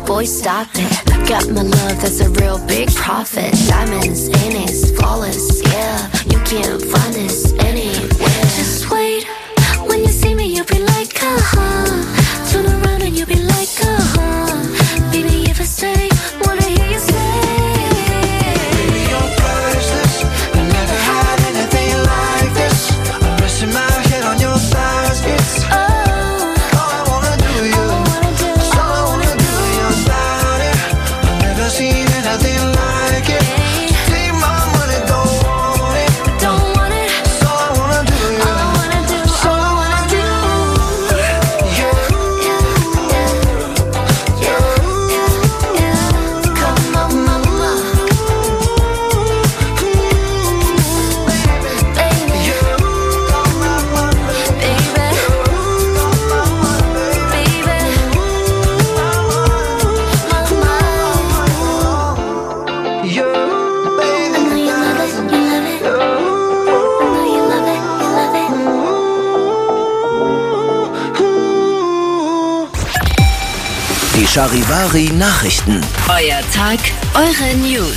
boy, stop it. Got my love, that's a real big profit. Diamonds in it, flawless, yeah. You can't find this anywhere. Just wait, when you see me, you'll be like, uh-huh. Turn around and you'll be like, uh-huh. Baby, if I stay, wanna hear you say. Baby, you're priceless. I never had anything like this. I'm resting my head on your thighs, it's seen anything like it. Take my money, don't want it. Don't want it. So I wanna do you. All I wanna do. So I wanna do. Yeah. Come on, mama. Baby. Die Charivari-Nachrichten. Euer Tag, eure News.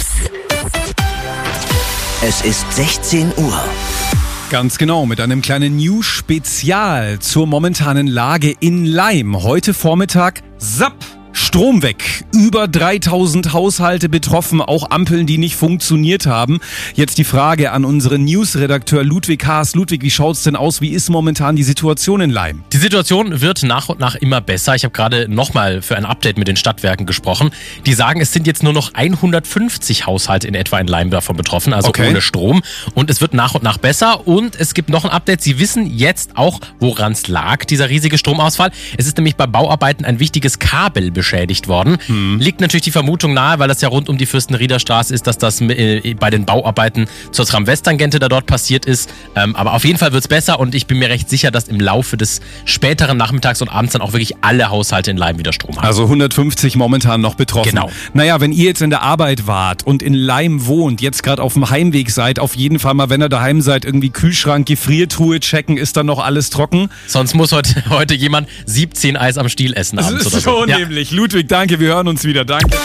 Es ist 16 Uhr. Ganz genau, mit einem kleinen News-Spezial zur momentanen Lage in Laim. Heute Vormittag, zapp, Strom weg. Über 3000 Haushalte betroffen, auch Ampeln, die nicht funktioniert haben. Jetzt die Frage an unseren News-Redakteur Ludwig Haas. Ludwig, wie schaut's denn aus? Wie ist momentan die Situation in Laim? Die Situation wird nach und nach immer besser. Ich habe gerade nochmal für ein Update mit den Stadtwerken gesprochen. Die sagen, es sind jetzt nur noch 150 Haushalte in etwa in Laim davon betroffen, also ohne Strom. Und es wird nach und nach besser. Und es gibt noch ein Update. Sie wissen jetzt auch, woran es lag, dieser riesige Stromausfall. Es ist nämlich bei Bauarbeiten ein wichtiges Kabel beschädigt worden. Liegt natürlich die Vermutung nahe, weil das ja rund um die Fürstenrieder Straße ist, dass das bei den Bauarbeiten zur Tram-West-Tangente da dort passiert ist. Aber auf jeden Fall wird es besser und ich bin mir recht sicher, dass im Laufe des späteren Nachmittags und abends dann auch wirklich alle Haushalte in Laim wieder Strom haben. Also 150 momentan noch betroffen. Genau. Naja, wenn ihr jetzt in der Arbeit wart und in Laim wohnt, jetzt gerade auf dem Heimweg seid, auf jeden Fall mal, wenn ihr daheim seid, irgendwie Kühlschrank, Gefriertruhe checken, ist dann noch alles trocken? Sonst muss heute jemand 17 Eis am Stiel essen abends oder so. So nämlich. Ludwig, danke, wir hören uns wieder. Danke.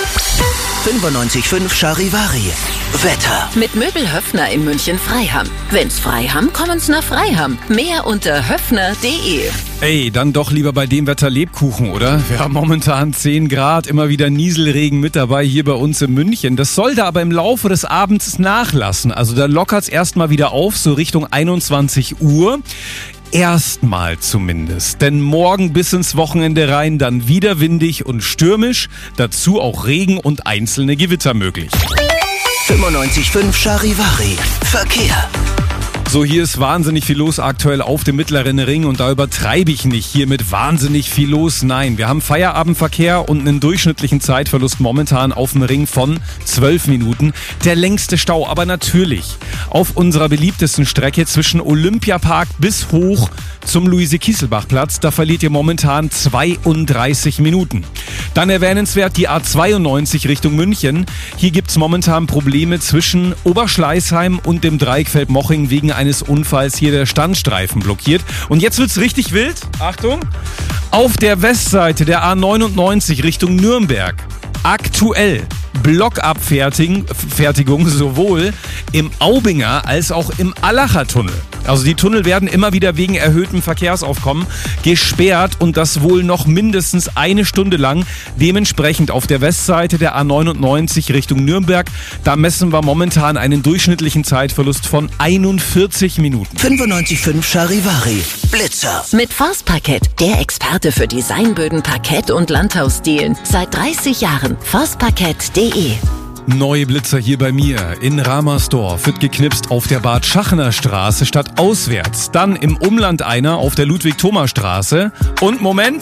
95.5 Charivari. Wetter. Mit Möbel Höffner in München-Freiham. Wenn's Freiham, kommen's nach Freiham. Mehr unter höffner.de. Ey, dann doch lieber bei dem Wetter Lebkuchen, oder? Wir haben momentan 10 Grad, immer wieder Nieselregen mit dabei hier bei uns in München. Das soll da aber im Laufe des Abends nachlassen. Also da lockert's erstmal wieder auf, so Richtung 21 Uhr. Erstmal zumindest, denn morgen bis ins Wochenende rein dann wieder windig und stürmisch, dazu auch Regen und einzelne Gewitter möglich. 95.5 Charivari. Verkehr. So, hier ist wahnsinnig viel los aktuell auf dem Mittleren Ring und da übertreibe ich nicht hier mit wahnsinnig viel los. Nein, wir haben Feierabendverkehr und einen durchschnittlichen Zeitverlust momentan auf dem Ring von 12 Minuten. Der längste Stau, aber natürlich auf unserer beliebtesten Strecke zwischen Olympiapark bis hoch zum Luise-Kieselbach-Platz. Da verliert ihr momentan 32 Minuten. Dann erwähnenswert die A92 Richtung München. Hier gibt's momentan Probleme zwischen Oberschleißheim und dem Dreieck Feldmoching wegen eines Unfalls. Hier der Standstreifen blockiert. Und jetzt wird's richtig wild. Achtung! Auf der Westseite der A99 Richtung Nürnberg. Aktuell Blockabfertigung sowohl im Aubinger als auch im Allacher Tunnel. Also die Tunnel werden immer wieder wegen erhöhtem Verkehrsaufkommen gesperrt und das wohl noch mindestens eine Stunde lang. Dementsprechend auf der Westseite der A99 Richtung Nürnberg, da messen wir momentan einen durchschnittlichen Zeitverlust von 41 Minuten. 95.5 Charivari. Blitzer. Mit Forstparkett, der Experte für Designböden, Parkett und Landhausstilen. Seit 30 Jahren. Forstparkett.de. Neue Blitzer hier bei mir. In Ramersdorf wird geknipst auf der Bad Schachner Straße statt auswärts. Dann im Umland einer auf der Ludwig-Thoma-Straße. Und Moment.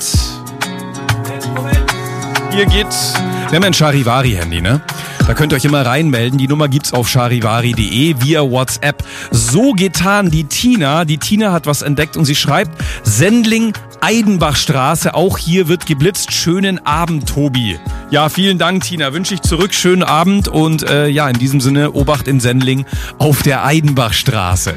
Hier geht's. Wir haben ein Charivari-Handy, ne? Da könnt ihr euch immer reinmelden. Die Nummer gibt's auf charivari.de via WhatsApp. So getan die Tina. Die Tina hat was entdeckt und sie schreibt, Sendling-Eidenbachstraße. Auch hier wird geblitzt. Schönen Abend, Tobi. Ja, vielen Dank, Tina. Wünsche ich zurück. Schönen Abend und ja, in diesem Sinne, Obacht in Sendling auf der Eidenbachstraße.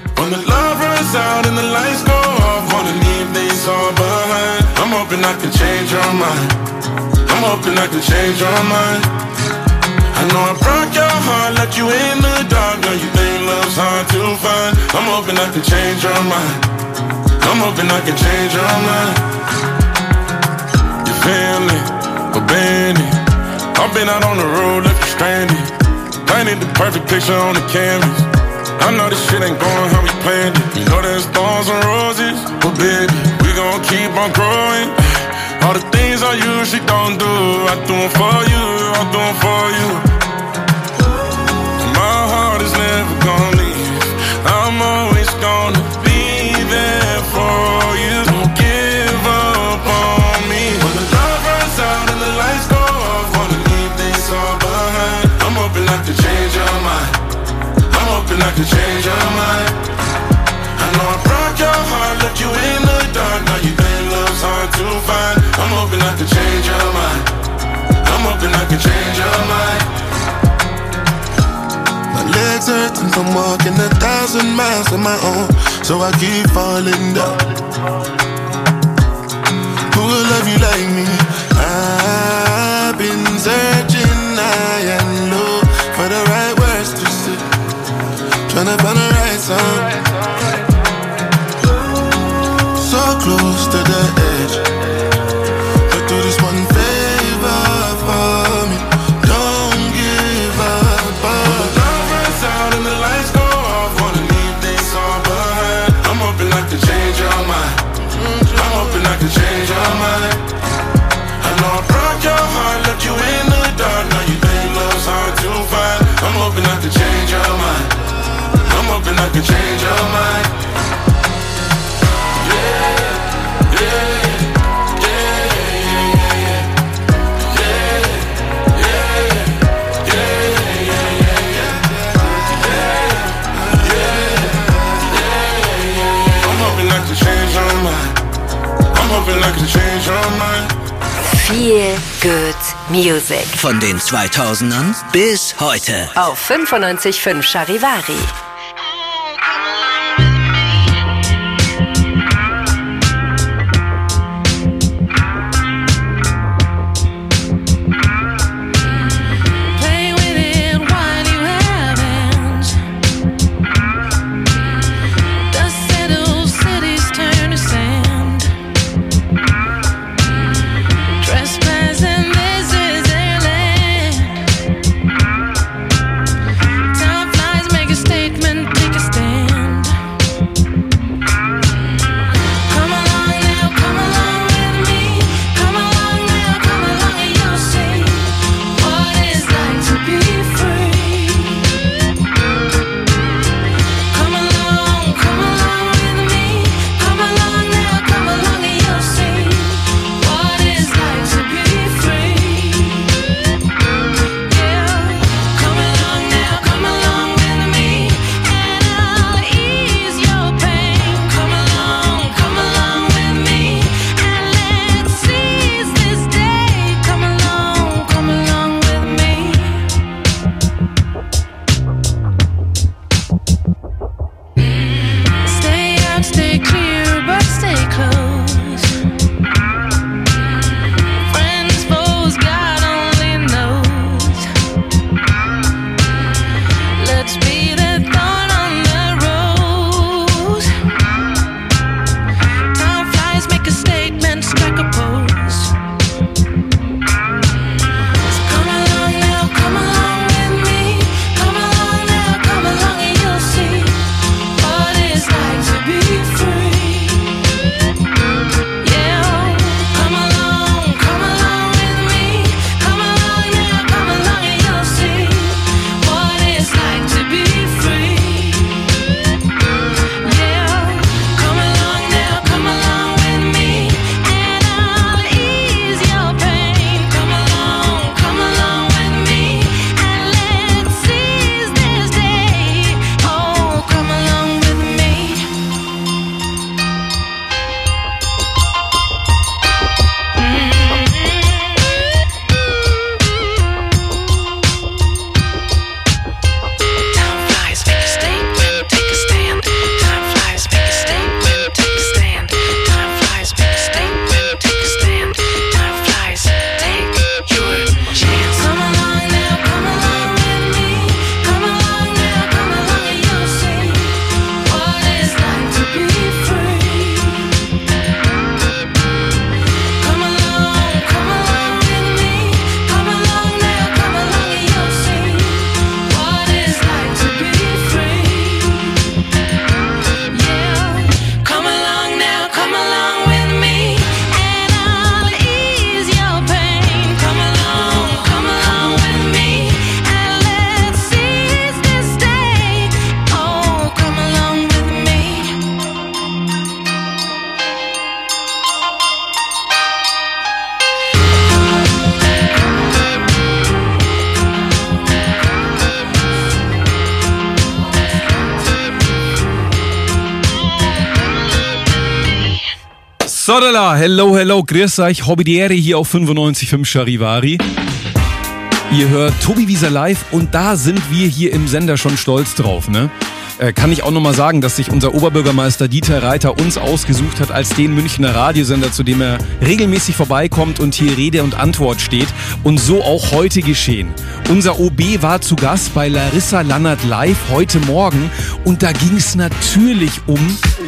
I'm hoping I can change your mind. I'm hoping I can change your mind. I know I broke your heart, let you in the dark. Now you think love's hard to find. I'm hoping I can change your mind. I'm hoping I can change your mind. You feel me? Obey me. I've been out on the road, left you stranded. Painted the perfect picture on the canvas. I know this shit ain't going how we planned it. You know there's thorns and roses, but baby, we gon' keep on growing. All the things I usually don't do, I do them for you, I do them for you. My heart is never gonna leave. I'm always gonna be there for you. Don't give up on me. When the love runs out and the lights go off, wanna leave this all behind. I'm hoping I can change your mind. I'm hoping I can change your mind. I know I broke your heart, left you in the dark. Now you think love's hard to find. I'm hoping I can change your mind. I'm hoping I can change your mind. My legs hurting from walking 1,000 miles on my own, so I keep falling down. Who will love you like me? I've been searching high and low for the right words to say, tryna find the right song. So close to the edge, but do this one favor for me. Don't give up on me. When the love runs out and the lights go off, wanna leave this all behind. I'm hoping I can change your mind. I'm hoping I can change your mind. I know I broke your heart, left you in the dark. Now you think love's hard to find. I'm hoping I can change your mind. I'm hoping I can change your mind. Feel Good Music. Von den 2000ern bis heute. Auf 95.5 Charivari. Statement Sodala, hello, grüß euch, Hobbydiere hier auf 95.5 Charivari. Ihr hört Tobi Wieser live und da sind wir hier im Sender schon stolz drauf, ne? Kann ich auch nochmal sagen, dass sich unser Oberbürgermeister Dieter Reiter uns ausgesucht hat als den Münchner Radiosender, zu dem er regelmäßig vorbeikommt und hier Rede und Antwort steht. Und so auch heute geschehen. Unser OB war zu Gast bei Larissa Lannert live heute Morgen und da ging es natürlich um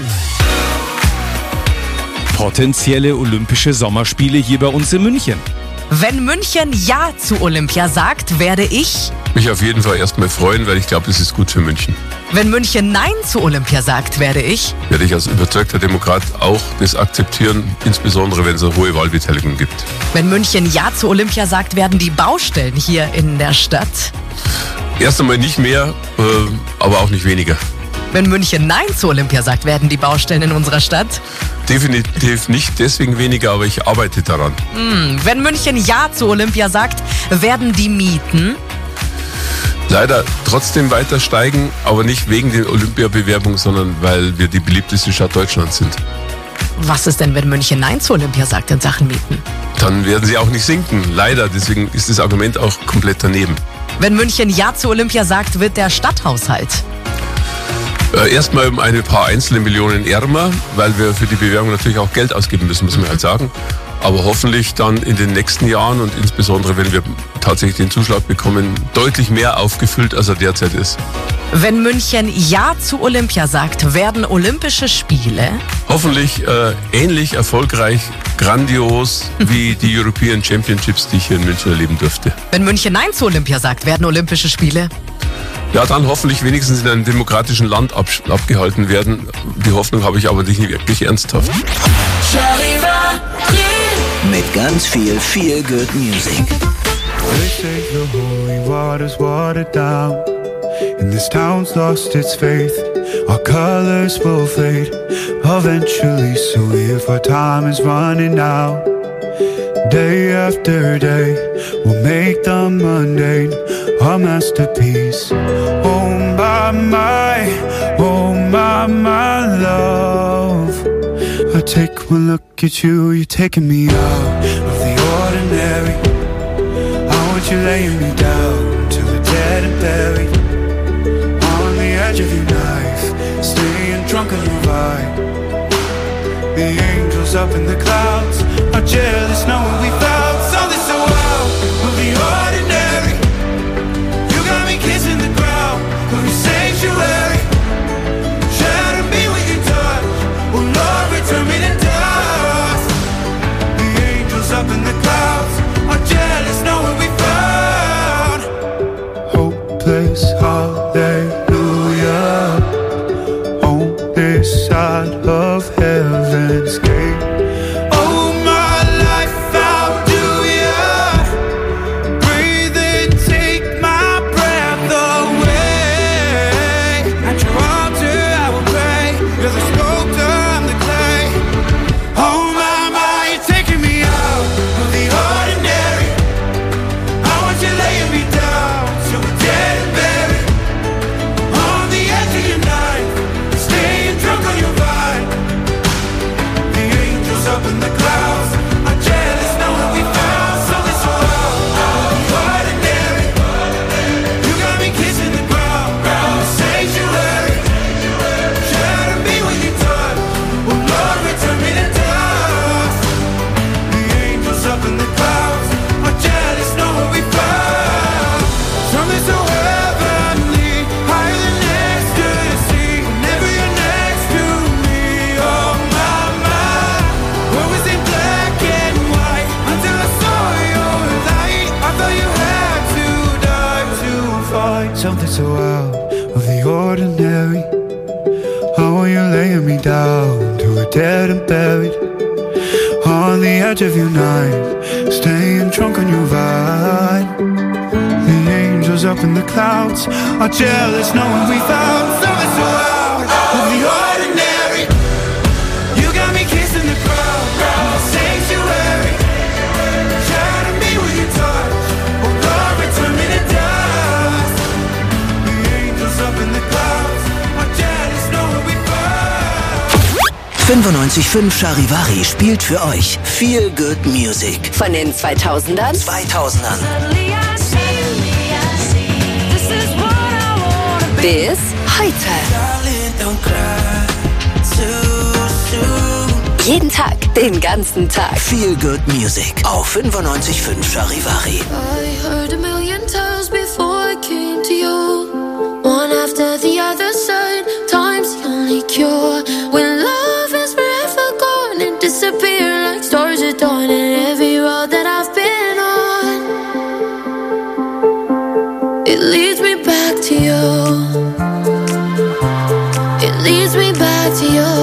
potenzielle Olympische Sommerspiele hier bei uns in München. Wenn München Ja zu Olympia sagt, werde ich mich auf jeden Fall erstmal freuen, weil ich glaube, das ist gut für München. Wenn München Nein zu Olympia sagt, werde ich als überzeugter Demokrat auch das akzeptieren, insbesondere wenn es eine hohe Wahlbeteiligung gibt. Wenn München Ja zu Olympia sagt, werden die Baustellen hier in der Stadt erst einmal nicht mehr, aber auch nicht weniger. Wenn München Nein zu Olympia sagt, werden die Baustellen in unserer Stadt definitiv nicht deswegen weniger, aber ich arbeite daran. Wenn München Ja zu Olympia sagt, werden die Mieten leider trotzdem weiter steigen, aber nicht wegen der Olympiabewerbung, sondern weil wir die beliebteste Stadt Deutschlands sind. Was ist denn, wenn München Nein zu Olympia sagt in Sachen Mieten? Dann werden sie auch nicht sinken, leider. Deswegen ist das Argument auch komplett daneben. Wenn München Ja zu Olympia sagt, wird der Stadthaushalt erstmal um ein paar einzelne Millionen ärmer, weil wir für die Bewerbung natürlich auch Geld ausgeben müssen, muss man halt sagen. Aber hoffentlich dann in den nächsten Jahren und insbesondere, wenn wir tatsächlich den Zuschlag bekommen, deutlich mehr aufgefüllt, als er derzeit ist. Wenn München Ja zu Olympia sagt, werden Olympische Spiele hoffentlich ähnlich erfolgreich, grandios wie die European Championships, die ich hier in München erleben durfte. Wenn München Nein zu Olympia sagt, werden Olympische Spiele ja, dann hoffentlich wenigstens in einem demokratischen Land abgehalten werden. Die Hoffnung habe ich aber nicht wirklich ernsthaft. Mit ganz viel Feel-Good Music. They say the holy water's watered down, and this town's lost its faith. Our colors will fade eventually, so if our time is running out, day after day, we'll make the mundane our masterpiece. Oh my love, I take one look at you, you're taking me out of the ordinary. I want you laying me down till we're dead and buried, on the edge of your knife, staying drunk on your vibe. The angels up in the clouds are jealous knowing we found something so out of the ordinary. You got me kissing the ground of your sanctuary. Shatter me with your touch, oh Lord, return me to dust. The angels up in the clouds are jealous knowing we found hopeless hallelujah on this side of heaven's gate. Oh my life, how do ya breathe and take my breath away? At your altar I will pray, you're the sculptor, I'm the clay. Oh my, you're taking me out of the ordinary. I want you laying me down till we're dead and buried, on the edge of your knife, staying drunk on your vine. The angels up in the clouds are jealous knowing we found something so out of the ordinary. You got me kissing the ground, the sanctuary. Shatter me with your touch, oh Lord, return me to dust. The angels up in the clouds are jealous knowing we found something so heavenly, higher than ecstasy. Whenever you're next to me, oh my, what was in black and white until I saw your light? I thought you had to die to find something so out of the ordinary. How are you laying me down till we're dead and buried, on the edge of your knife, staying drunk on your vine. The angels up in the clouds are jealous knowing we found something so out of the ordinary. You got me kissing the ground, the sanctuary. Shatter me with your touch, oh Lord, return me to dust. The angels up in the clouds are jealous knowing we found 95.5 Charivari spielt für euch Feel Good Music. Von den 2000ern bis heute. Jeden Tag, den ganzen Tag. Feel Good Music auf 95.5 Charivari. I heard a million times before I came to you. One after the other side, time's the only cure. When love is forever gone and disappear like stars at dawn. And every road that I've been on, it leads me back to you. It leads me back to you.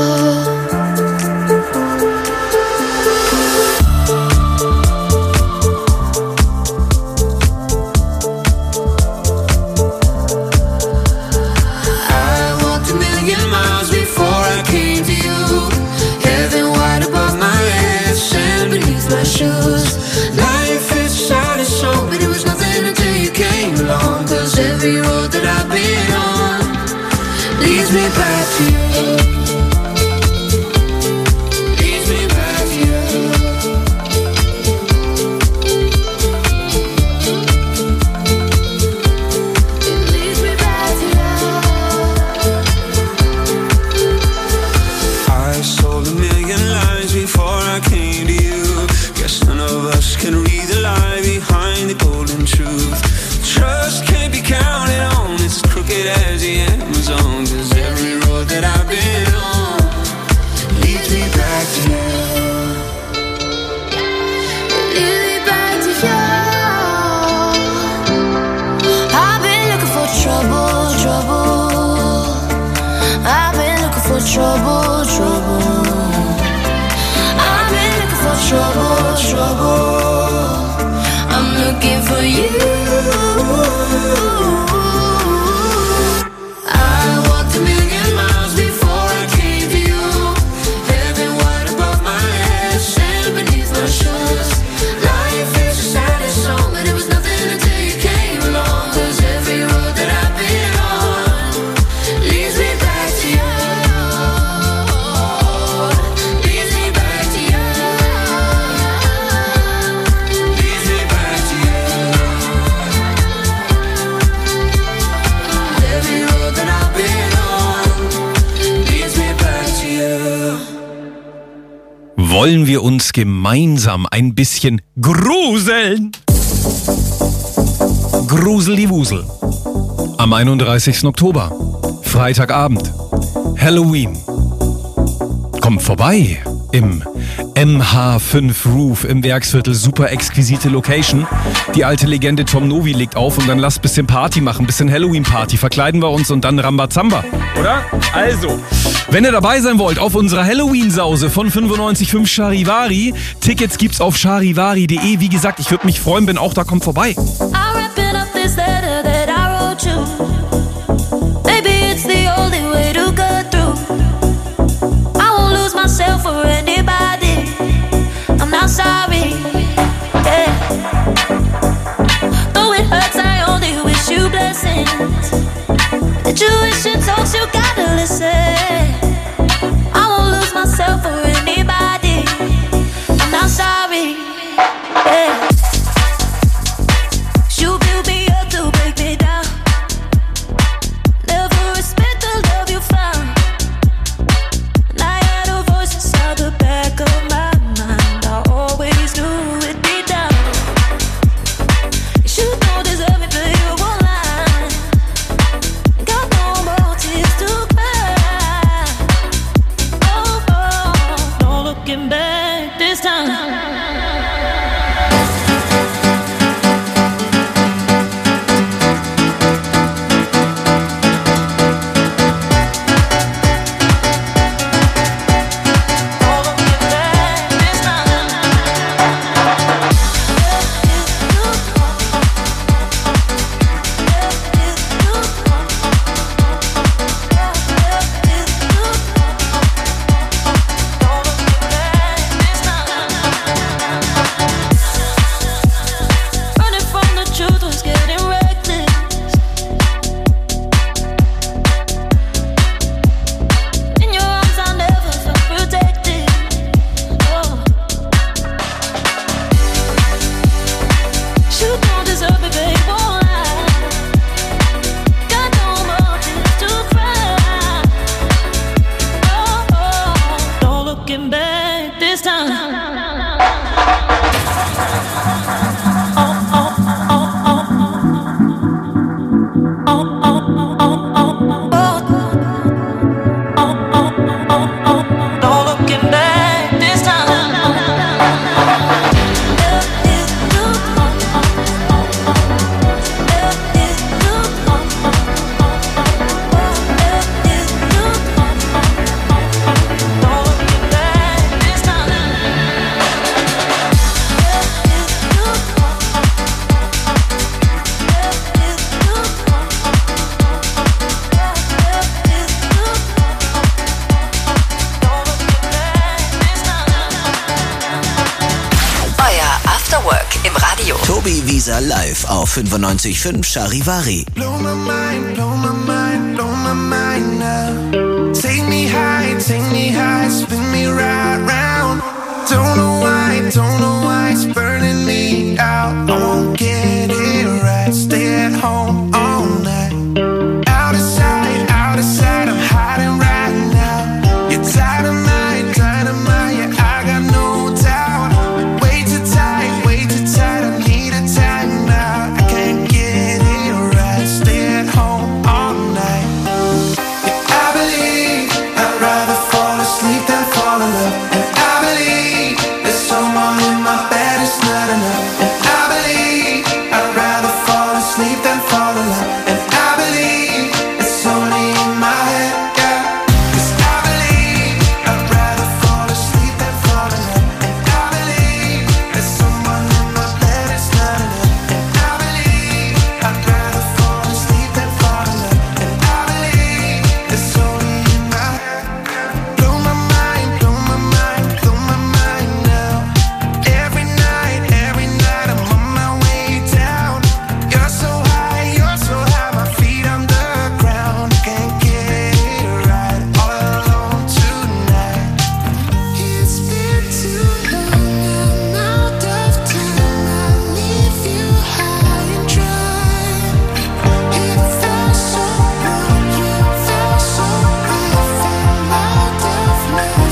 Life is sad as so, but it was nothing until you came along. 'Cause every road that I've been on leads me back to you. Leads me back to you. It leads me back to you. I sold a million lies before I came to you. None of us can read the lie behind the golden truth. Trust can't be counted on, it's as crooked as the Amazon. 'Cause every road that I've been on leads me back to you. Leads me back to you. I've been looking for trouble, trouble. I've been looking for trouble, trouble. I've been looking for trouble, trouble. I'm looking for you. I walked a million miles before I came to you. Heaven wide above my head, sand beneath my shoes. Life is the saddest song, but it was nothing until you came along. 'Cause every road that I've been on leads me back to you. Leads me back to you. Leads me back to you. Every road that I've been on leads me back to you. Wollen wir uns gemeinsam ein bisschen gruseln? Gruseli-Wusel. Am 31. Oktober, Freitagabend, Halloween. Kommt vorbei im MH5 Roof im Werksviertel. Super exquisite Location. Die alte Legende Tom Novi legt auf und dann lasst bisschen Party machen, bisschen Halloween-Party. Verkleiden wir uns und dann Rambazamba, oder? Also, wenn ihr dabei sein wollt auf unserer Halloween-Sause von 95.5 Charivari, Tickets gibt's auf charivari.de. Wie gesagt, ich würde mich freuen, wenn auch da kommt vorbei. I'm wrapping up this letter that I wrote you. Maybe it's the only way to go through. I won't lose myself for anybody. I'm not sorry. Yeah. Though it hurts, I only wish you blessings. The tuition talks, you gotta listen. I won't lose myself for anybody. I'm not sorry. Yeah. You build me up to break me down. Never respect the love you found. And I had a voice inside the back of my mind. I always After Work im Radio. Tobi Wieser live auf 95.5 Charivari. Blow my mind, blow my mind, blow my mind now. Take me high, spin me right round. Don't know why it's burning me out. I won't get it right, stay at home all night. Out of sight, I'm hiding right now. You're dynamite, yeah, I got no doubt. Way too tight, I need a time out. I can't get it right, stay at home all night. Yeah, I believe I'd rather fall asleep than fall in love. And I believe there's someone in my bed, it's not enough. And I believe I'd rather fall asleep than fall in love. And I believe it's only in my head, yeah. 'Cause I believe I'd rather fall asleep than fall in love. And I believe there's someone in my bed, it's not enough. And I believe I'd rather fall asleep than fall in love. And I believe it's only in my head, yeah. Blow my mind, blow my mind, blow my mind now. Every night, I'm on my way down. You're so high, my feet on the ground. Can't get it right, all alone tonight. It's been too long, I'm out of time. I leave you high and dry. It felt so wrong, you felt so right. Fell out of love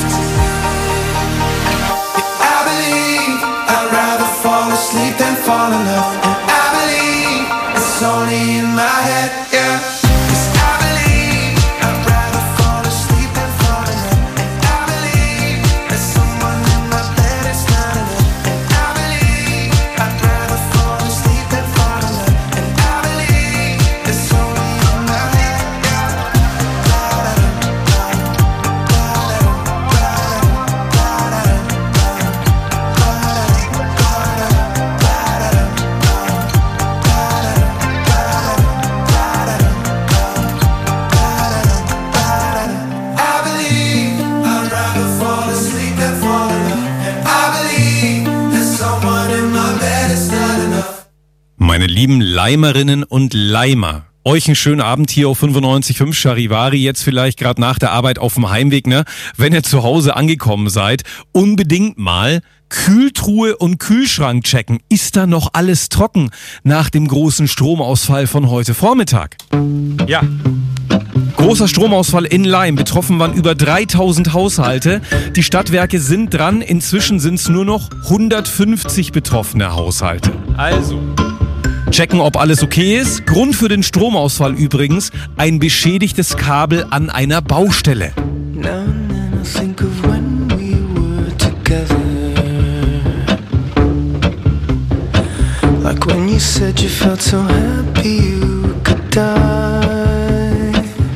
tonight. I believe I'd rather fall asleep than fall in love. And I believe it's only in my head, yeah. 'Cause I believe I'd rather fall asleep than fall in love. And I believe there's someone in my bed, it's not enough. And I believe I'd rather fall asleep than fall in love. And I believe it's only in my head, yeah. I believe I'd rather fall asleep than fall in love. And I believe there's someone in my bed, it's not enough. Meine lieben Leimerinnen und Leimer, euch einen schönen Abend hier auf 95.5 Charivari, jetzt vielleicht gerade nach der Arbeit auf dem Heimweg, ne? Wenn ihr zu Hause angekommen seid, unbedingt mal Kühltruhe und Kühlschrank checken. Ist da noch alles trocken nach dem großen Stromausfall von heute Vormittag? Ja. Großer Stromausfall in Laim. Betroffen waren über 3000 Haushalte. Die Stadtwerke sind dran. Inzwischen sind es nur noch 150 betroffene Haushalte. Also checken, ob alles okay ist. Grund für den Stromausfall übrigens ein beschädigtes Kabel an einer Baustelle. Now and then I think of when we were together. Like when you said you felt so happy you could die.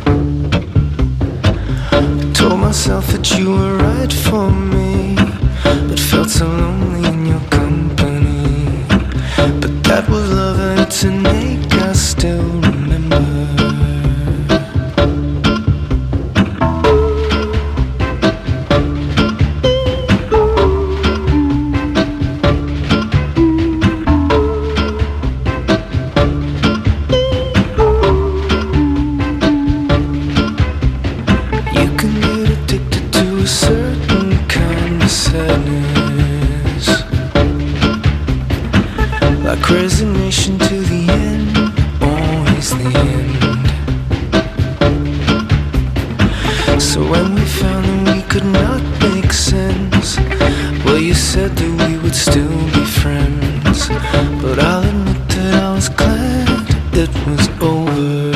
I told myself that you were right for me, but felt so lonely in your company. But that was love and to make us still remember. Resignation to the end, always the end. So when we found that we could not make sense, well, you said that we would still be friends. But I'll admit that I was glad it was over.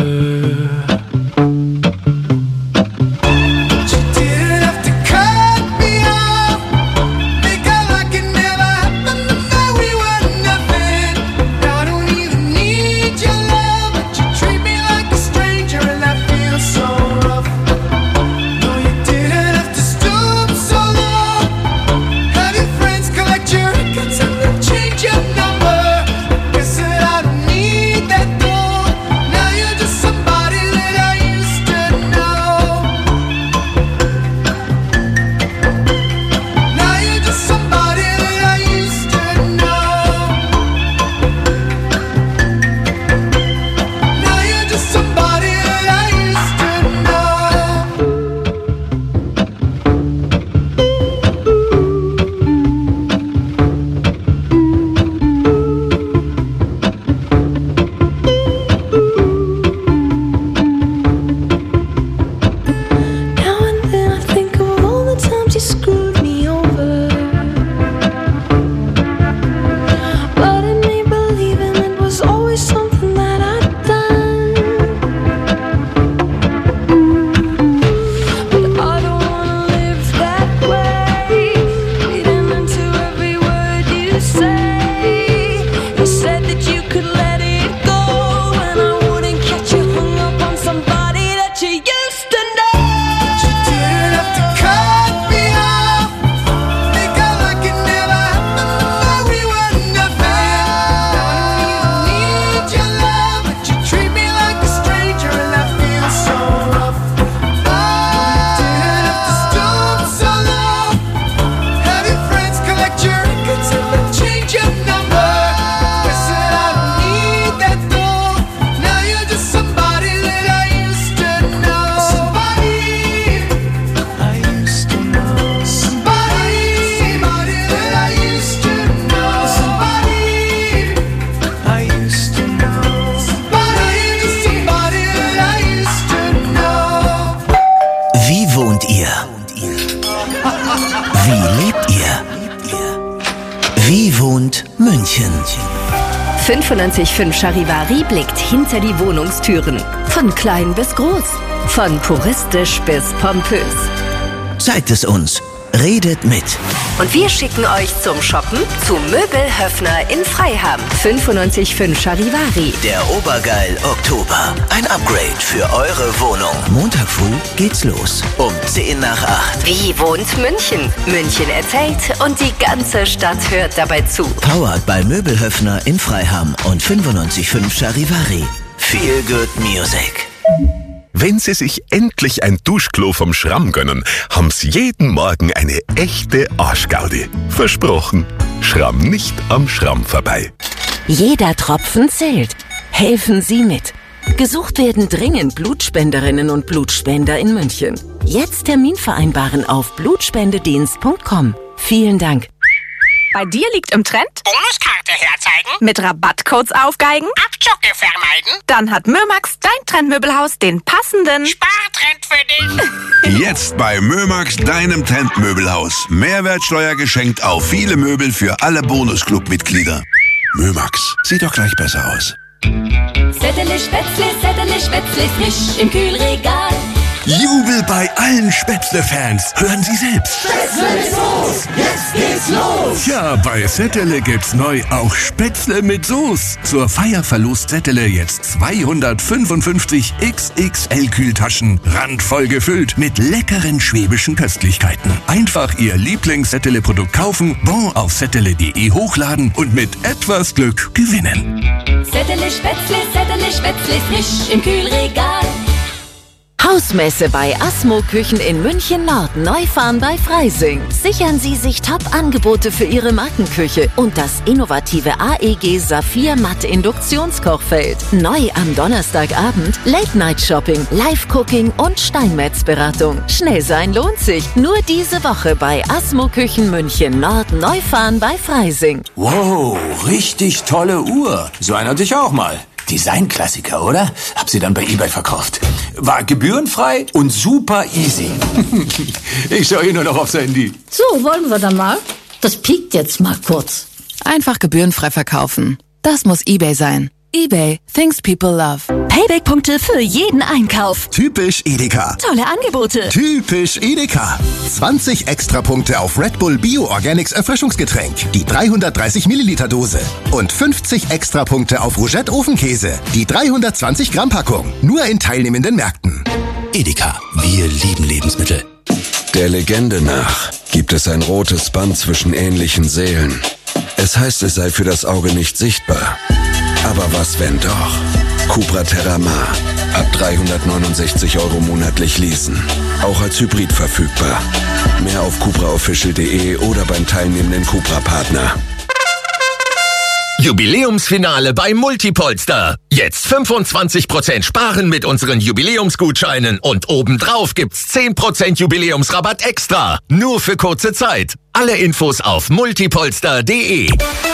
München. 95.5 Charivari blickt hinter die Wohnungstüren. Von klein bis groß. Von puristisch bis pompös. Zeigt es uns. Redet mit. Und wir schicken euch zum Shoppen zu Möbelhöfner in Freiham. 95.5 Charivari. Der Obergeil Oktober. Ein Upgrade für eure Wohnung. Montag früh geht's los. Um 7:50. Wie wohnt München? München erzählt und die ganze Stadt hört dabei zu. Powered by Möbelhöfner in Freiham und 95.5 Charivari. Feel good music. Wenn Sie sich endlich ein Duschklo vom Schramm gönnen, haben Sie jeden Morgen eine echte Arschgaudi. Versprochen. Schramm nicht am Schramm vorbei. Jeder Tropfen zählt. Helfen Sie mit. Gesucht werden dringend Blutspenderinnen und Blutspender in München. Jetzt Termin vereinbaren auf blutspendedienst.com. Vielen Dank. Bei dir liegt im Trend? Bonuskarte herzeigen? Mit Rabattcodes aufgeigen? Abzocke vermeiden? Dann hat Mömax, dein Trendmöbelhaus, den passenden Spartrend für dich. Jetzt bei Mömax, deinem Trendmöbelhaus. Mehrwertsteuer geschenkt auf viele Möbel für alle Bonusclub-Mitglieder. Mömax, sieht doch gleich besser aus. Settele Spätzle frisch im Kühlregal. Jubel bei allen Spätzle-Fans. Hören Sie selbst. Spätzle mit Soße. Jetzt geht's los. Ja, bei Settele gibt's neu auch Spätzle mit Soße. Zur Feier verlost Settele jetzt 255 XXL-Kühltaschen, randvoll gefüllt mit leckeren schwäbischen Köstlichkeiten. Einfach Ihr Lieblings-Settele-Produkt kaufen, Bon auf settele.de hochladen und mit etwas Glück gewinnen. Settele Spätzle frisch im Kühlregal. Hausmesse bei Asmo Küchen in München Nord, Neufahren bei Freising. Sichern Sie sich Top-Angebote für Ihre Markenküche und das innovative AEG Saphir Matte Induktionskochfeld. Neu am Donnerstagabend Late-Night-Shopping, Live-Cooking und Steinmetzberatung. Schnell sein lohnt sich. Nur diese Woche bei Asmo Küchen München Nord, Neufahren bei Freising. Wow, richtig tolle Uhr. So eine hatte ich auch mal. Designklassiker, oder? Hab sie dann bei eBay verkauft. War gebührenfrei und super easy. Ich schaue hier nur noch aufs Handy. So, wollen wir dann mal? Das piekt jetzt mal kurz. Einfach gebührenfrei verkaufen. Das muss eBay sein. eBay, things people love. Payback-Punkte für jeden Einkauf. Typisch Edeka. Tolle Angebote. Typisch Edeka. 20 Extrapunkte auf Red Bull Bio Organics Erfrischungsgetränk. Die 330 Milliliter Dose. Und 50 Extrapunkte auf Rougette Ofenkäse. Die 320 Gramm Packung. Nur in teilnehmenden Märkten. Edeka. Wir lieben Lebensmittel. Der Legende nach gibt es ein rotes Band zwischen ähnlichen Seelen. Es heißt, es sei für das Auge nicht sichtbar. Aber was, wenn doch? Cupra Terramar. Ab 369 € monatlich leasen. Auch als Hybrid verfügbar. Mehr auf cupraofficial.de oder beim teilnehmenden Cupra-Partner. Jubiläumsfinale bei Multipolster. Jetzt 25% sparen mit unseren Jubiläumsgutscheinen und obendrauf gibt's 10% Jubiläumsrabatt extra. Nur für kurze Zeit. Alle Infos auf multipolster.de.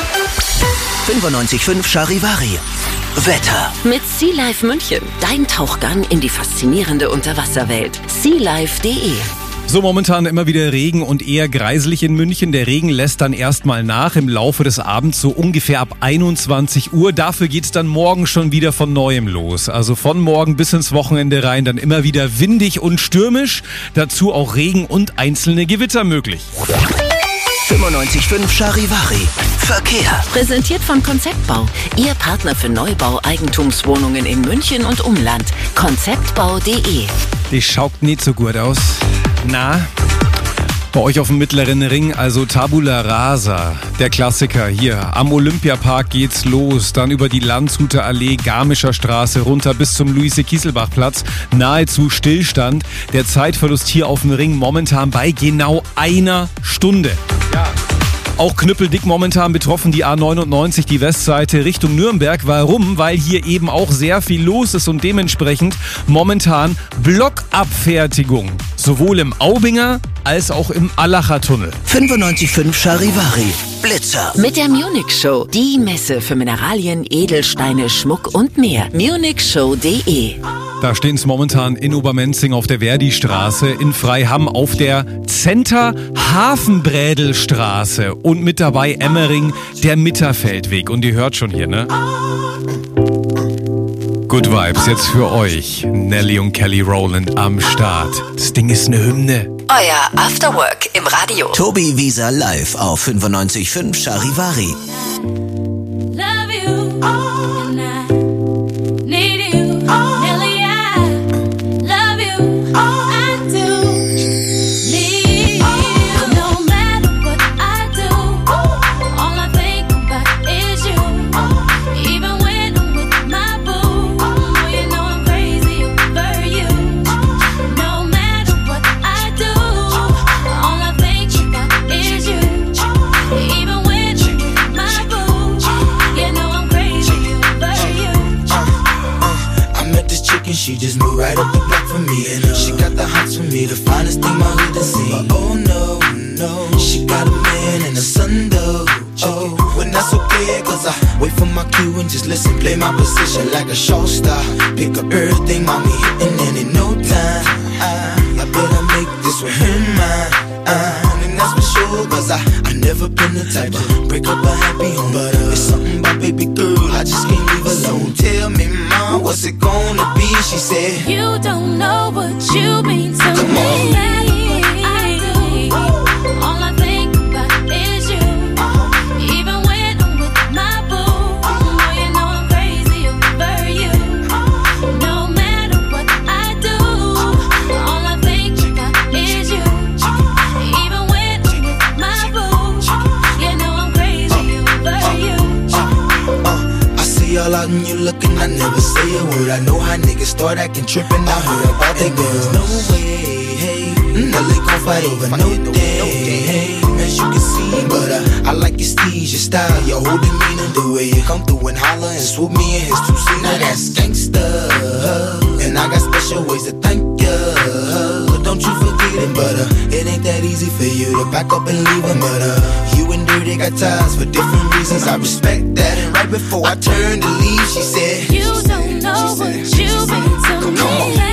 95.5 Charivari. Wetter. Mit Sea Life München. Dein Tauchgang in die faszinierende Unterwasserwelt. sealife.de. So, momentan immer wieder Regen und eher greiselig in München. Der Regen lässt dann erstmal nach im Laufe des Abends, so ungefähr ab 21 Uhr. Dafür geht's dann morgen schon wieder von Neuem los. Also von morgen bis ins Wochenende rein dann immer wieder windig und stürmisch. Dazu auch Regen und einzelne Gewitter möglich. 95.5 Charivari. Verkehr. Präsentiert von Konzeptbau. Ihr Partner für Neubau, Eigentumswohnungen in München und Umland. Konzeptbau.de. Die schaut nicht so gut aus. Na, bei euch auf dem Mittleren Ring, also Tabula Rasa, der Klassiker hier. Am Olympiapark geht's los, dann über die Landshuter Allee, Garmischer Straße runter bis zum Luise-Kieselbach-Platz. Nahezu Stillstand. Der Zeitverlust hier auf dem Ring momentan bei genau 1 Stunde. Ja. Auch knüppeldick momentan betroffen die A99, die Westseite Richtung Nürnberg. Warum? Weil hier eben auch sehr viel los ist und dementsprechend momentan Blockabfertigung. Sowohl im Aubinger als auch im Allacher Tunnel. 95.5 Charivari. Blitzer. Mit der Munich Show. Die Messe für Mineralien, Edelsteine, Schmuck und mehr. munichshow.de. Da stehen es momentan in Obermenzing auf der Verdi-Straße, in Freiham auf der Center-Hafenbrädelstraße und mit dabei Emmering, der Mitterfeldweg. Und ihr hört schon hier, ne? Good Vibes jetzt für euch. Nelly und Kelly Rowland am Start. Das Ding ist eine Hymne. Euer Afterwork im Radio. Tobi Wieser live auf 95.5 Charivari. She just moved right up the block for me, and she got the hots for me, the finest thing my hood has seen. But oh no, no, she got a man and a son though. Oh, well that's okay, cause I wait for my cue and just listen, play my position like a show star. Pick up everything, mommy hitting, and in no time I better make this with him mine. And that's for sure, cause I never been the type to break up a happy home. But it's something about baby girl, I just can't leave alone. Tell me, mom, what's it gonna be? She said, you don't know what you mean to Come me. on. All I think about is you. Even when I'm with my boo, oh, you know I'm crazy over you. No matter what I do, all I think about is you. Even when I'm with my boo, you know I'm crazy over you. I see all out and you looking, I never say a word. I know how niggas start acting trippin'. I heard about that girls. No way, hey, Nelly gon' fight over no day, hey, as you can see. But I like your steez, your style, your whole demeanor, the way you come through and holler and swoop me in his two-seater. Now that's gangsta, and I got special ways to thank ya. Don't you forget it, but it ain't that easy for you to back up and leave him. But you and Dirty got ties for different reasons. I respect that. And right before I turned to leave, she said, you don't know what you've been to me. Come on.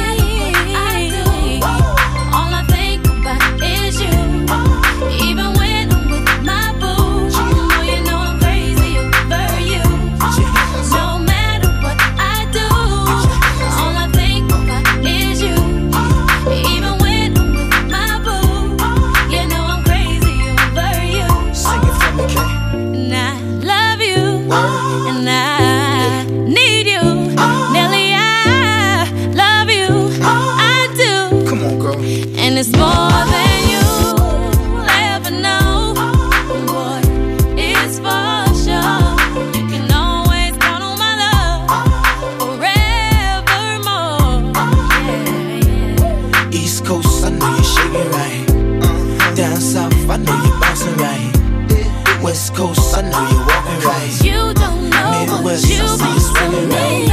All I think about is you. Even when I'm with my boo, oh, you know I'm crazy over you. No matter what I do, all I think about is you. Even when I'm with my boo, you know I'm crazy over you. Sing it for me, Kay. And I love you, and I need you, Nelly. I love you, I do. Come on, girl. And it's more than you'll ever know. Boy, it's for sure. You can always count on my love forevermore. Yeah. East Coast, I know you're shaking right. Down South, I know you're bouncing right. West Coast, I know you're walking right. You don't know Midwest, what I you've see been you swinging to right. me.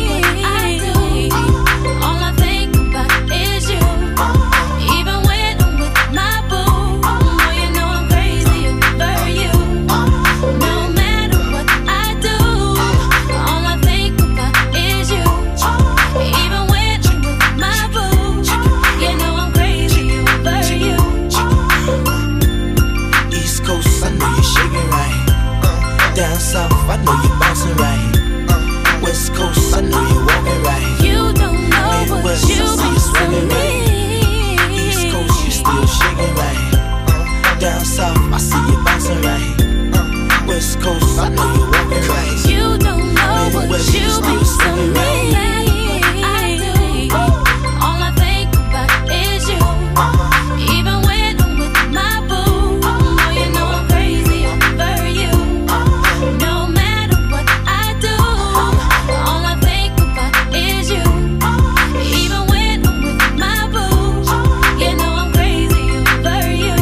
All I think about is you. Even when I'm with my boo, oh, you know I'm crazy over you. No matter what I do, all I think about is you. Even when I'm with my boo, you know I'm crazy over you. East Coast, I know you're shaking right. Down South, I know you're bouncing right. West Coast, I know you're walking right. You don't know Midwest, what I you've see you been to swinging me. right. East Coast, you still shaking right. Down South, I see you bouncing right. West Coast, I know you're walking right. You don't know what Midwest, you you've still been to swinging me. right. All I think about is you. Even when I'm with my boo, oh, you know I'm crazy over you. No matter what I do, all I think about is you. Even when I'm with my boo, you know I'm crazy over you.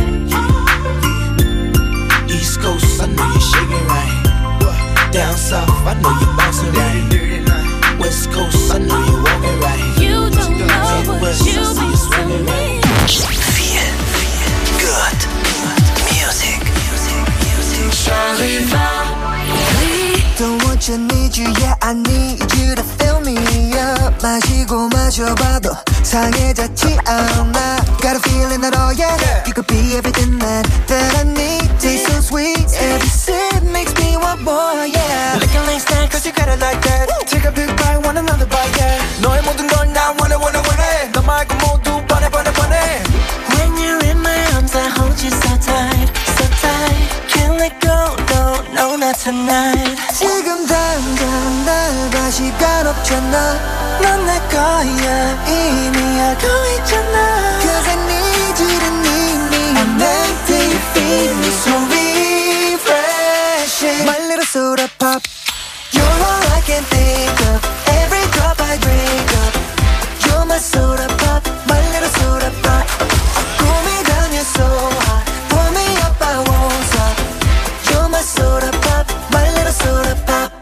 East Coast, I know you're shaking right. Down South, I know you're bouncing right. West Coast, I know you're walking right. You don't know what Midwest, I you've see been you swinging to right. me. Viel Good Music. Charivari. Don't want 진짜 need you, yeah I need you to fill me up. 마시고 마셔봐도 상해졌지 않아. Got a feeling that oh yeah, you could be everything that I need. Taste so sweet, every sip makes me want more, yeah. Looking like that, cause you got it like that. Take a big bite, want another bite, yeah. 너의 모든 걸 나 wanna 너 말고 모두 번해. When you're in my arms I hold you so tight, so tight. Can't let go, no, not tonight. 지금 당장 날 봐 시간 없잖아. 넌 내 거야 이미 알고 있잖아. Cause I need you to need me. I'm empty, feed me so refreshing. My little soda pop. You're all I can think of. Every drop I drink up. You're my soda pop, my little soda pop. Cool me down, you're so hot. Pull me up, I won't stop. You're my soda pop, my little soda pop.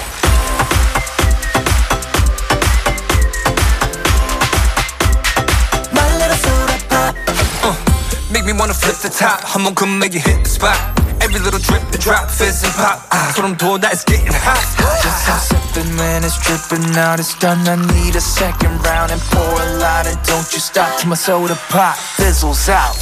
My little soda pop. Make me wanna flip the top. 한번 come make you hit the spot. Every little drip and drop, fizz and pop. 소름 돋아, it's getting hot. Just stop sipping when it's dripping out. It's done, I need a second round. And pour a lot and don't you stop till my soda pop fizzles out.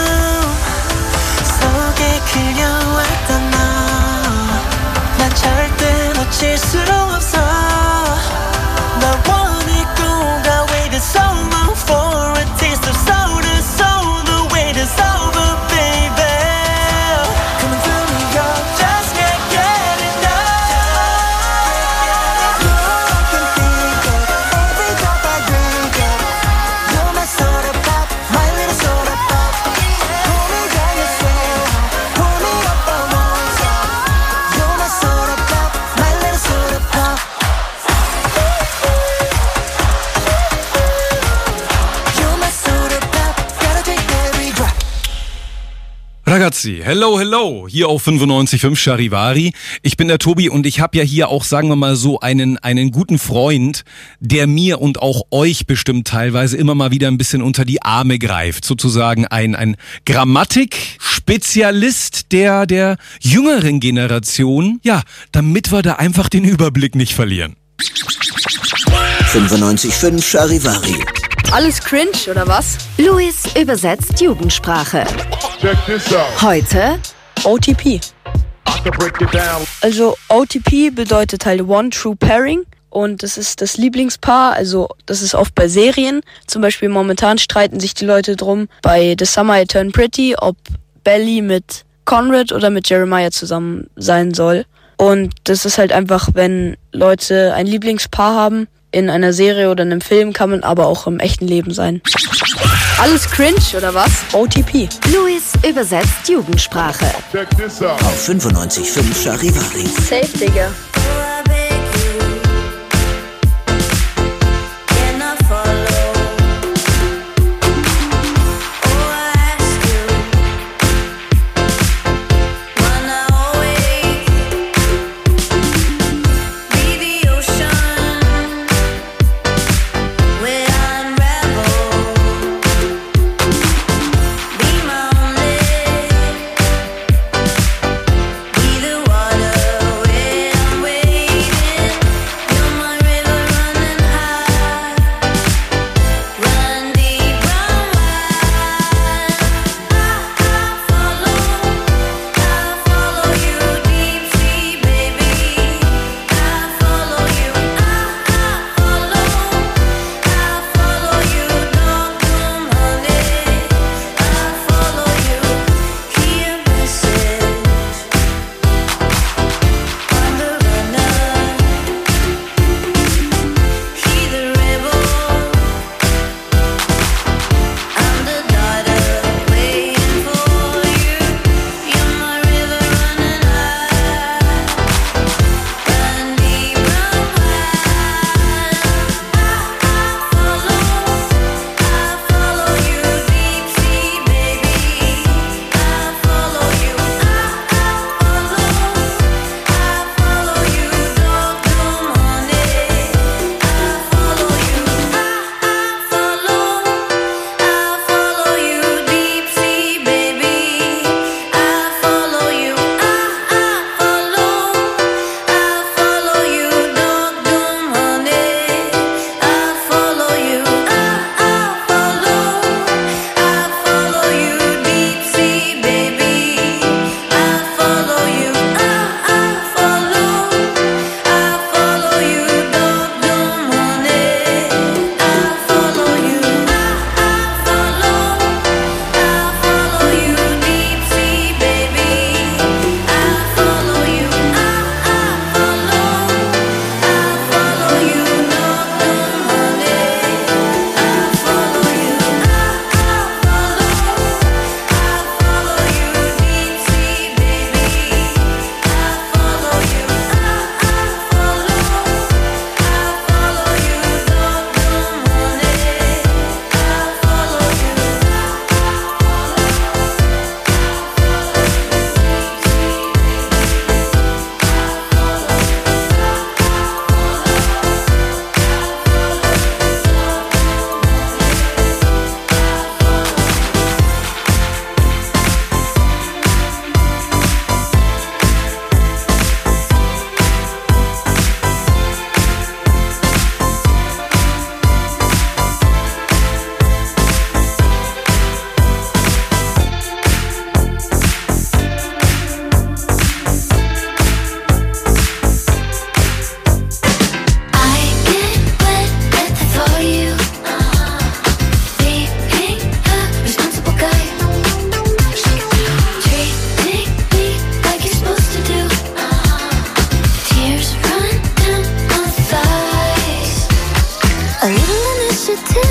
속에 그려왔던 너. 난 절대 놓칠 수 없어. 날 원했고 가 waited so long for a taste of soda. So the wait is over, baby. Ragazzi, hello, hier auf 95.5 Charivari. Ich bin der Tobi und ich habe ja hier auch, sagen wir mal so, einen guten Freund, der mir und auch euch bestimmt teilweise immer mal wieder ein bisschen unter die Arme greift. Sozusagen ein Grammatik-Spezialist der jüngeren Generation. Ja, damit wir da einfach den Überblick nicht verlieren. 95.5 Charivari. Alles cringe, oder was? Luis übersetzt Jugendsprache. Heute OTP. Also OTP bedeutet halt One True Pairing und das ist das Lieblingspaar, also das ist oft bei Serien. Zum Beispiel momentan streiten sich die Leute drum bei The Summer I Turned Pretty, ob Belly mit Conrad oder mit Jeremiah zusammen sein soll. Und das ist halt einfach, wenn Leute ein Lieblingspaar haben, in einer Serie oder in einem Film, kann man aber auch im echten Leben sein. Alles cringe, oder was? OTP. Luis übersetzt Jugendsprache. Auf 95.5 Charivari. Safe, Digga. Be the water where I'm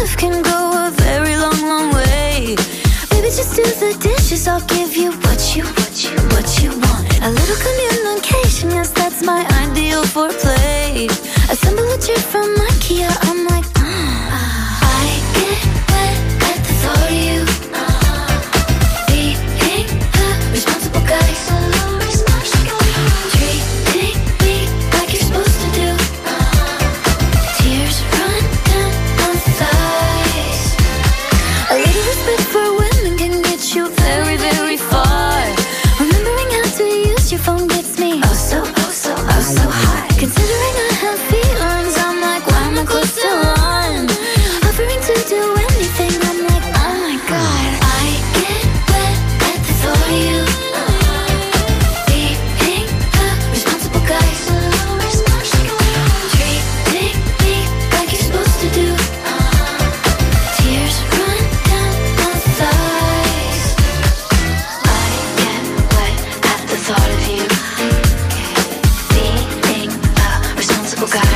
love can go a very long, long way. Baby, just do the dishes, I'll give you what you want. A little communication, yes, that's my ideal foreplay. Assemble a chair from IKEA, I'm like, I get wet at the thought of you. Being a responsible guy, treating me like you're supposed to do. Tears run down my thighs. A little respect for women can get you very, very far. Remembering how to use your phone gets me oh so high. Considering I have feelings, I'm like, why am I close to one? Offering to do anything, I'm like, oh my god. I get wet at the thought of you. Being a responsible guy, treating me like you're supposed to do. Tears run down my thighs. I get wet at the thought of you. Being a responsible guy,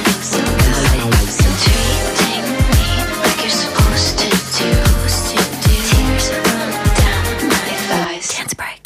treating me like you're supposed to do. Tears run down my thighs. Dance break.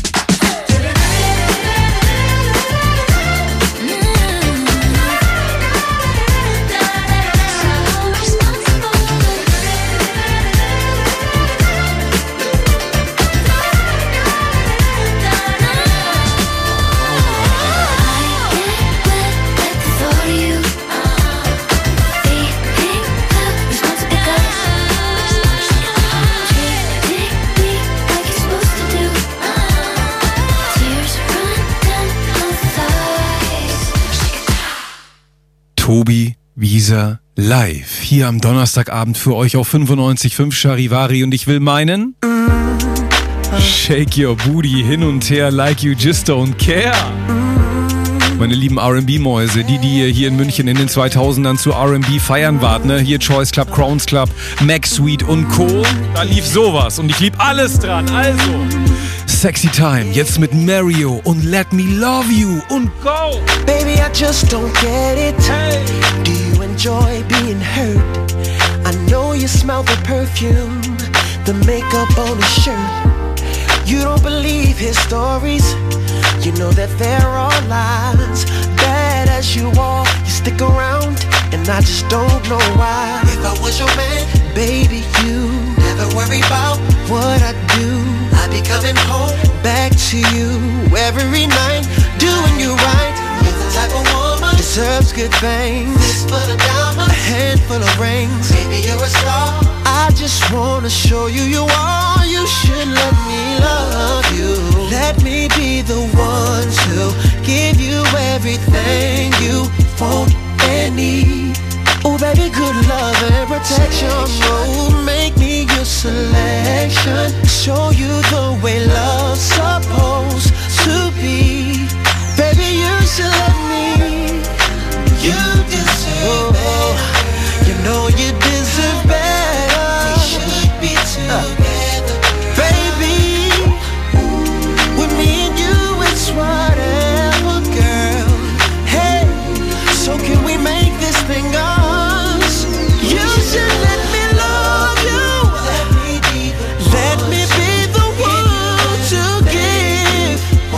Tobi Wieser live hier am Donnerstagabend für euch auf 95.5 Charivari und ich will meinen Shake your booty hin und her like you just don't care. Meine lieben R&B-Mäuse, die ihr hier in München in den 2000ern zu R&B feiern wart, ne? Hier Choice Club, Crowns Club, Max Sweet und Co. Da lief sowas und ich lieb alles dran, also Sexy Time, jetzt mit Mario und Let Me Love You und Go! Baby, I just don't get it. Hey. Do you enjoy being hurt? I know you smell the perfume, the makeup on his shirt. You don't believe his stories. You know that there are lies. Bad as you are, you stick around, and I just don't know why. If I was your man, baby, you never worry about what I do. I'd be coming home back to you every night, doing you right. You're the type of woman deserves good things. Fistful of diamonds, a handful of rings. Baby, you're a star. I just wanna show you you are. You should let me love you. Let me be the one to give you everything you want and need. Oh baby, good love and protection. Oh, make me your selection. Show you the way love's supposed to be. Baby, you should let me. You deserve better. You know you deserve better. We should be together, baby. With me and you, it's whatever, girl. Hey, so can we make this thing us? You should let me love you. Let me be the one to give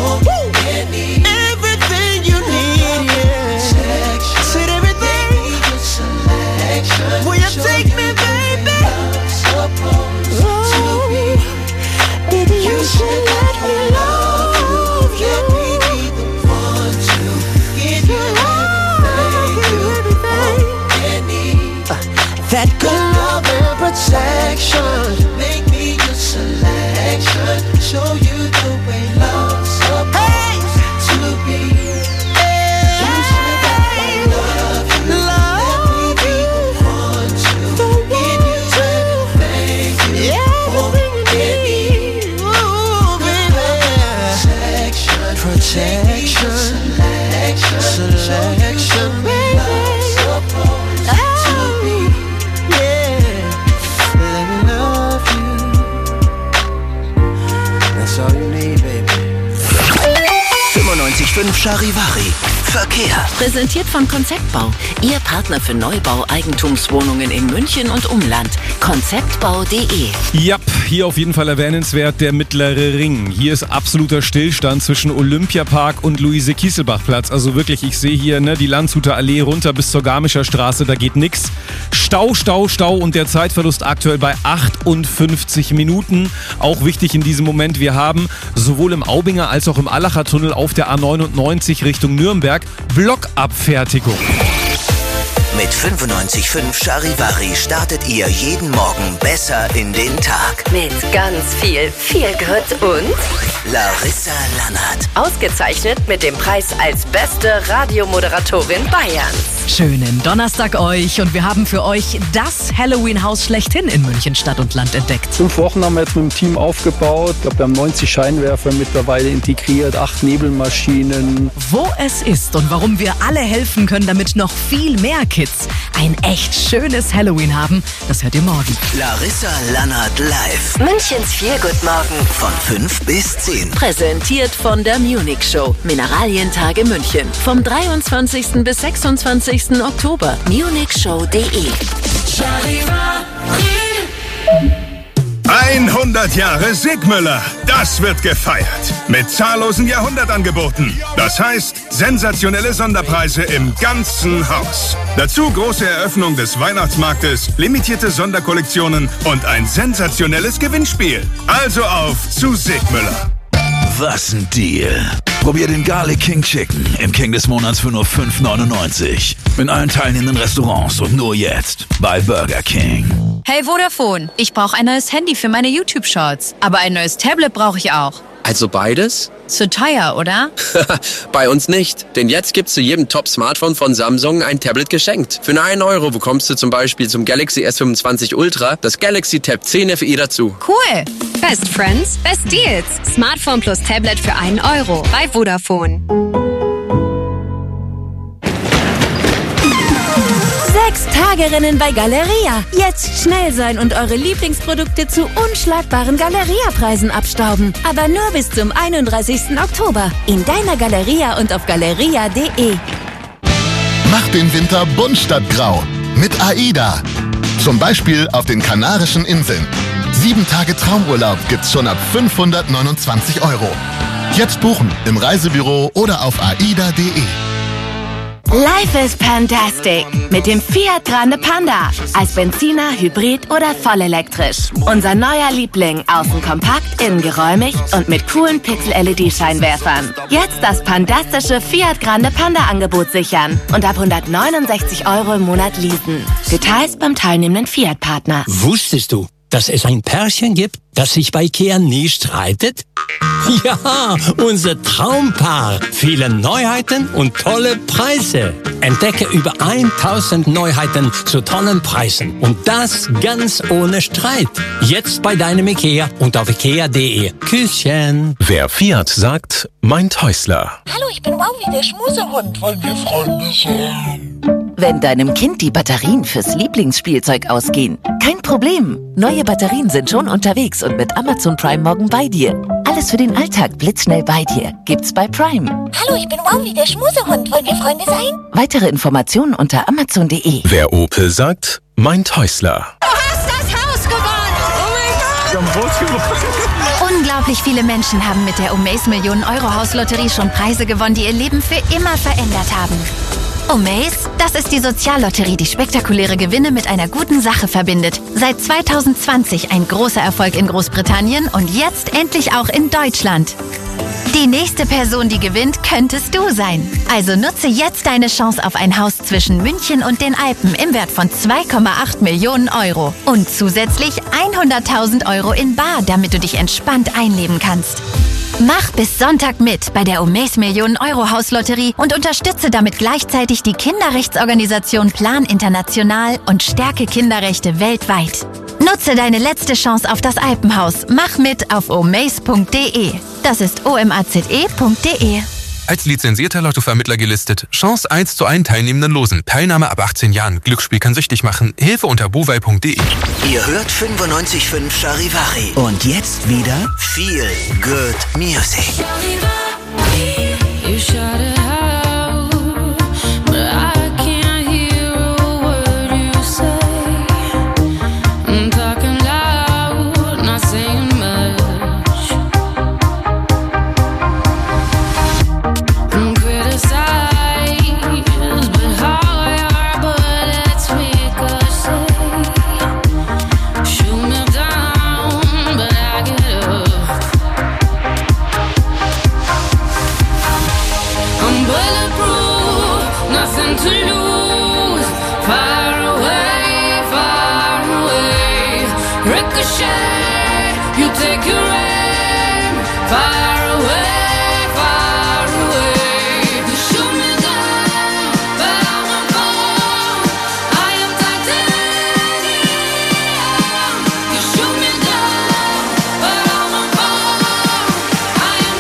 everything you need. Yeah. Said everything. Will you take me, baby? Oh, baby, you should let me love you. Let me be the one to give you everything you need. That good love and protection. Make me your selection. Show you the way love's supposed to be. You should let me love you. Let me be the one to give you everything you want and need. Ooh, baby. Protection. Selection, baby. Supposed to be. Yeah. Let me love you. That's all you need, baby. 95.5 Charivari. Verkehr. Präsentiert von Konzeptbau. Ihr Partner für Neubau, Eigentumswohnungen in München und Umland. Konzeptbau.de. Ja, hier auf jeden Fall erwähnenswert der Mittlere Ring. Hier ist absoluter Stillstand zwischen Olympiapark und Luise-Kieselbach-Platz. Also wirklich, ich sehe hier die Landshuter Allee runter bis zur Garmischer Straße, da geht nichts. Stau und der Zeitverlust aktuell bei 58 Minuten. Auch wichtig in diesem Moment, wir haben sowohl im Aubinger als auch im Allacher Tunnel auf der A99 Richtung Nürnberg Blockabfertigung. Mit 95.5 Charivari startet ihr jeden Morgen besser in den Tag. Mit ganz viel Feelgood und Larissa Lannert. Ausgezeichnet mit dem Preis als beste Radiomoderatorin Bayerns. Schönen Donnerstag euch und wir haben für euch das Halloween-Haus schlechthin in München Stadt und Land entdeckt. 5 Wochen haben wir jetzt mit dem Team aufgebaut. Ich glaube, wir haben 90 Scheinwerfer mittlerweile integriert, 8 Nebelmaschinen. Wo es ist und warum wir alle helfen können, damit noch viel mehr Kids ein echt schönes Halloween haben, das hört ihr morgen. Larissa Lannert live. Münchens Feelgood-Morgen. Von 5 bis 10. Präsentiert von der Munich Show. Mineralientage München. Vom 23. bis 26. Oktober. munichshow.de. 100 Jahre Sigmüller. Das wird gefeiert. Mit zahllosen Jahrhundertangeboten. Das heißt, sensationelle Sonderpreise im ganzen Haus. Dazu große Eröffnung des Weihnachtsmarktes, limitierte Sonderkollektionen und ein sensationelles Gewinnspiel. Also auf zu Sigmüller. Was ein Deal. Probier den Garlic King Chicken im King des Monats für nur 5,99. In allen teilnehmenden Restaurants und nur jetzt bei Burger King. Hey Vodafone, ich brauche ein neues Handy für meine YouTube-Shorts. Aber ein neues Tablet brauche ich auch. Also beides? Zu teuer, oder? Bei uns nicht. Denn jetzt gibt's zu jedem Top-Smartphone von Samsung ein Tablet geschenkt. Für nur 1 Euro bekommst du zum Beispiel zum Galaxy S25 Ultra das Galaxy Tab 10 FE dazu. Cool! Best Friends, Best Deals. Smartphone plus Tablet für 1 Euro bei Vodafone. 6-Tage-Rennen bei Galeria. Jetzt schnell sein und eure Lieblingsprodukte zu unschlagbaren Galeria-Preisen abstauben. Aber nur bis zum 31. Oktober. In deiner Galeria und auf galeria.de. Mach den Winter bunt statt grau. Mit AIDA. Zum Beispiel auf den Kanarischen Inseln. 7 Tage Traumurlaub gibt's schon ab 529 €. Jetzt buchen im Reisebüro oder auf aida.de. Life is Pandastic mit dem Fiat Grande Panda. Als Benziner, Hybrid oder vollelektrisch. Unser neuer Liebling. Außen kompakt, innen geräumig und mit coolen Pixel-LED-Scheinwerfern. Jetzt das pandastische Fiat Grande Panda-Angebot sichern. Und ab 169 € im Monat leasen. Details beim teilnehmenden Fiat-Partner. Wusstest du, dass es ein Pärchen gibt, das sich bei Ikea nie streitet? Ja, unser Traumpaar. Viele Neuheiten und tolle Preise. Entdecke über 1000 Neuheiten zu tollen Preisen. Und das ganz ohne Streit. Jetzt bei deinem Ikea und auf ikea.de. Küsschen. Wer Fiat sagt, meint Häusler. Hallo, ich bin Wowi, der Schmusehund. Wollen wir Freunde sein? Wenn deinem Kind die Batterien fürs Lieblingsspielzeug ausgehen, kein Problem. Neue Batterien sind schon unterwegs und mit Amazon Prime morgen bei dir. Alles für den Alltag blitzschnell bei dir. Gibt's bei Prime. Hallo, ich bin Wowi, der Schmusehund. Wollen wir Freunde sein? Weitere Informationen unter amazon.de. Wer Opel sagt, meint Häusler. Du hast das Haus gewonnen! Oh mein Gott! Wir haben Haus gewonnen. Unglaublich viele Menschen haben mit der Omaze Millionen-Euro-Hauslotterie schon Preise gewonnen, die ihr Leben für immer verändert haben. Omaze, das ist die Soziallotterie, die spektakuläre Gewinne mit einer guten Sache verbindet. Seit 2020 ein großer Erfolg in Großbritannien und jetzt endlich auch in Deutschland. Die nächste Person, die gewinnt, könntest du sein. Also nutze jetzt deine Chance auf ein Haus zwischen München und den Alpen im Wert von 2,8 Millionen €. Und zusätzlich 100.000 € in bar, damit du dich entspannt einleben kannst. Mach bis Sonntag mit bei der Omaze Millionen-Euro-Hauslotterie und unterstütze damit gleichzeitig die Kinderrechtsorganisation Plan International und stärke Kinderrechte weltweit. Nutze deine letzte Chance auf das Alpenhaus. Mach mit auf omaze.de. Das ist omaze.de. Als lizenzierter Lottovermittler gelistet. Chance 1:1 teilnehmenden Losen. Teilnahme ab 18 Jahren. Glücksspiel kann süchtig machen. Hilfe unter bovai.de. Ihr hört 95.5 Charivari. Und jetzt wieder Feel Good Music. You shot a house nothing to lose. Far away, far away. Ricochet, you take your aim. Far away, far away. You shoot me down, but I won't fall. I am titanium. You shoot me down, but I won't fall. I am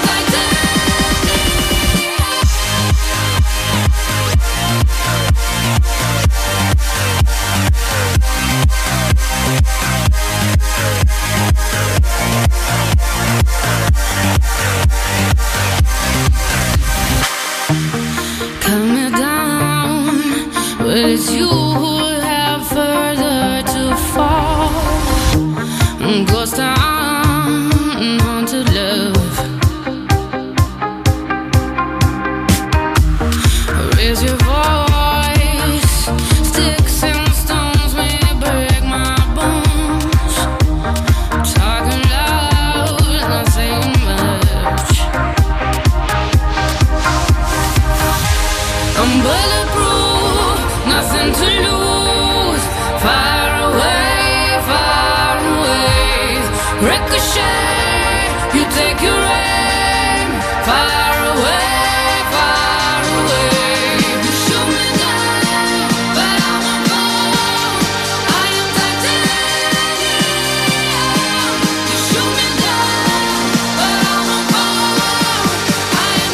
cut me down, but it's you who have further to fall. Ghost town, haunted love. Raise your voice, sticks and stones may break my bones. Talking loud, not saying much. I'm bulletproof, nothing to lose. Far away, far away. Ricochet, you take your aim. Far away, far away. You shoot me down, but I won't fall. I am titanium. You shoot me down, but I won't fall. I am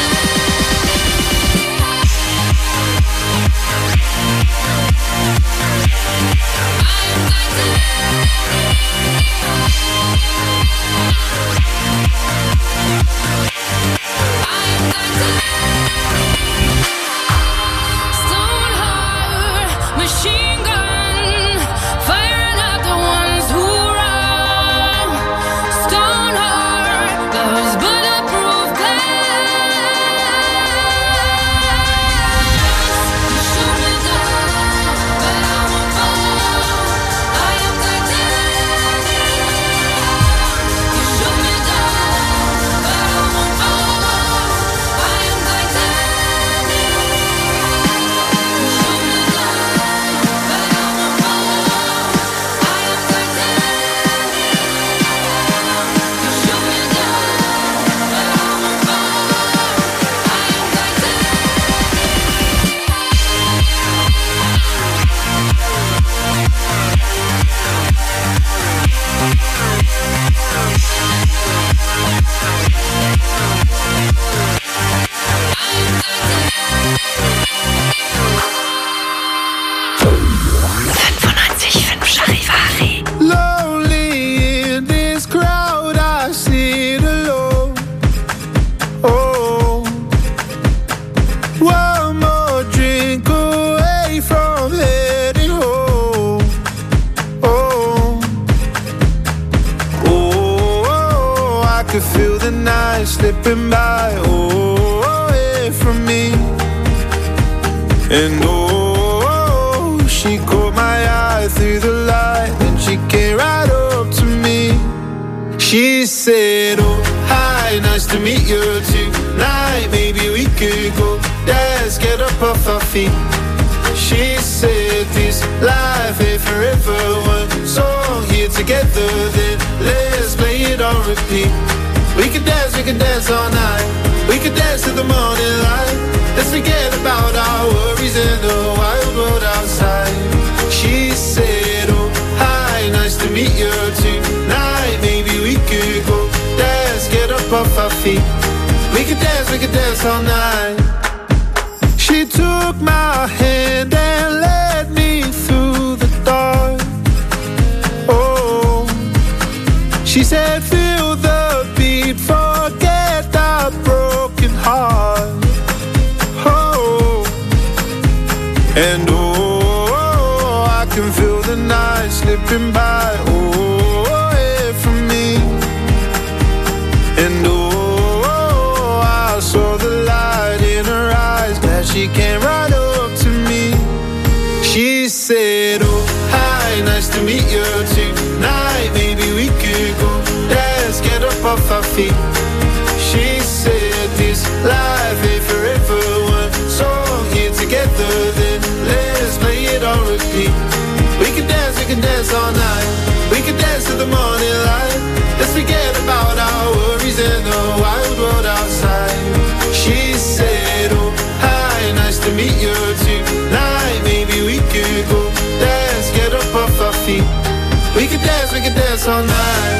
Stone heart, machine gun, firing at the ones who run. Stone heart, love's bulletproof glass. You shoot me down, but I won't fall. I am titanium. You shoot me down, but I won't fall. I am Lonely in this crowd, I sit alone. Oh, one more drink away from heading home. Oh, oh, I could feel the night slipping by. Oh, away from me. And oh, she caught my eye through the light, and she came right up to me. She said, oh, hi, nice to meet you tonight. Maybe we could go dance, get up off our feet. She said, this life ain't forever. One song here together, then let's play it on repeat. We could dance all night. We could dance to the morning light. Let's forget about our worries in the wild world outside. She said, oh, hi, nice to meet you tonight. Maybe we could go dance, get up off our feet. We could dance all night. She took my hand and led me through the dark. Oh, she said, feel the beat, forget the broken heart. Oh, and oh, I can feel the night slipping by. Oh, away from me. And oh, I saw the light in her eyes, glad she came right up to me. She said, oh, hi, nice to meet you tonight. Maybe we could go dance, get up off our feet. She said, this life ain't forever. One song here together, the morning light. Let's forget about our worries in the wild world outside. She said, oh, hi, nice to meet you tonight. Maybe we could go dance, get up off our feet. We could dance all night.